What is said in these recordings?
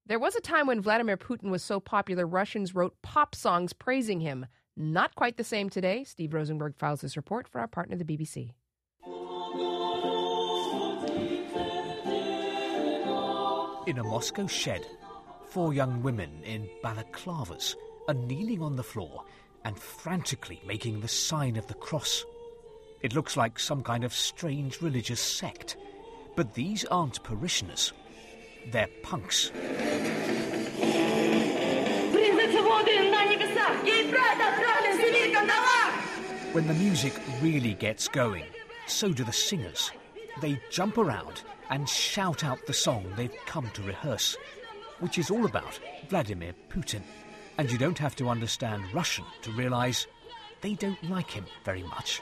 There was a time when Vladimir Putin was so popular, Russians wrote pop songs praising him. Not quite the same today. Steve Rosenberg files this report for our partner, the BBC. In a Moscow shed, 4 young women in balaclavas are kneeling on the floor and frantically making the sign of the cross. It looks like some kind of strange religious sect. But these aren't parishioners. They're punks. When the music really gets going, so do the singers. They jump around and shout out the song they've come to rehearse, which is all about Vladimir Putin. And you don't have to understand Russian to realise they don't like him very much.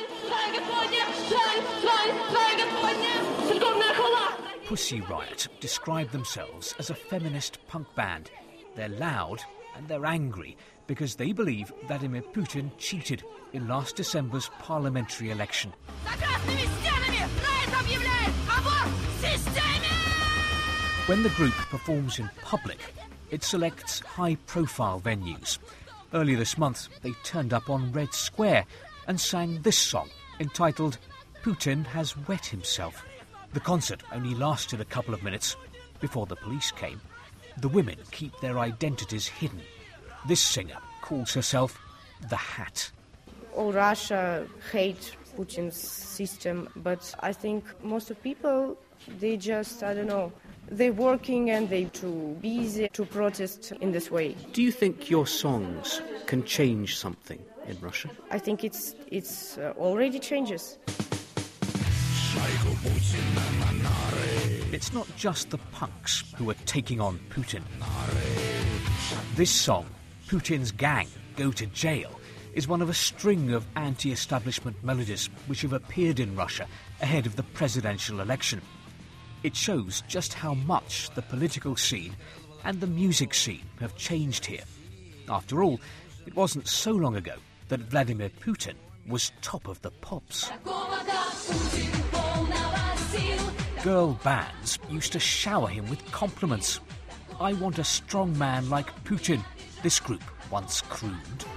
Pussy Riot describe themselves as a feminist punk band. They're loud and they're angry because they believe Vladimir Putin cheated in last December's parliamentary election. When the group performs in public, it selects high-profile venues. Earlier this month, they turned up on Red Square and sang this song, entitled Putin Has Wet Himself. The concert only lasted a couple of minutes before the police came. The women keep their identities hidden. This singer calls herself the Hat. All Russia hate Putin's system, but I think most of people, they just, they're working and they're too busy to protest in this way. Do you think your songs can change something in Russia? I think it's already changes. It's not just the punks who are taking on Putin. This song, Putin's Gang Go to Jail, is one of a string of anti-establishment melodies which have appeared in Russia ahead of the presidential election. It shows just how much the political scene and the music scene have changed here. After all, it wasn't so long ago that Vladimir Putin was top of the pops. Girl bands used to shower him with compliments. I want a strong man like Putin, this group once crooned.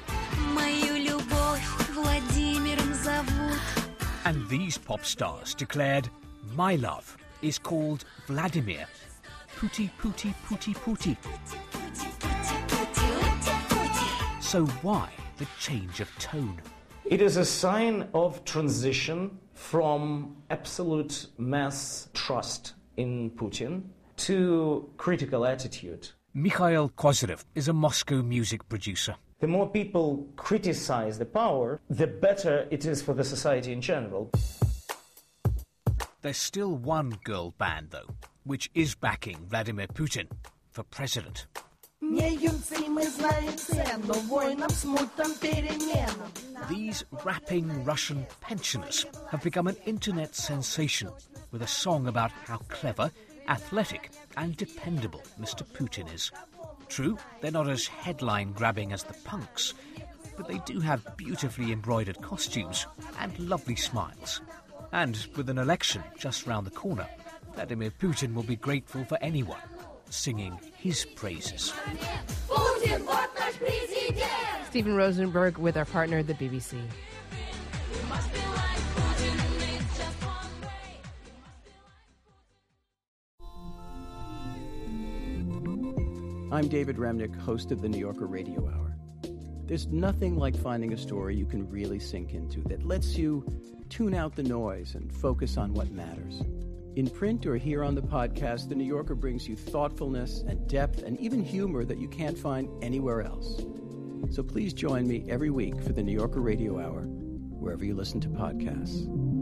And these pop stars declared, my love is called Vladimir. Pooty, pooty, pooty, pooty. So why the change of tone? It is a sign of transition from absolute mass trust in Putin to critical attitude. Mikhail Kozyrev is a Moscow music producer. The more people criticize the power, the better it is for the society in general. There's still one girl band, though, which is backing Vladimir Putin for president. These rapping Russian pensioners have become an internet sensation with a song about how clever, athletic and dependable Mr. Putin is. True, they're not as headline-grabbing as the punks, but they do have beautifully embroidered costumes and lovely smiles. And with an election just round the corner, Vladimir Putin will be grateful for anyone singing his praises. Stephen Rosenberg with our partner, the BBC. I'm David Remnick, host of the New Yorker Radio Hour. There's nothing like finding a story you can really sink into that lets you tune out the noise and focus on what matters. In print or here on the podcast, The New Yorker brings you thoughtfulness and depth and even humor that you can't find anywhere else. So please join me every week for the New Yorker Radio Hour, wherever you listen to podcasts.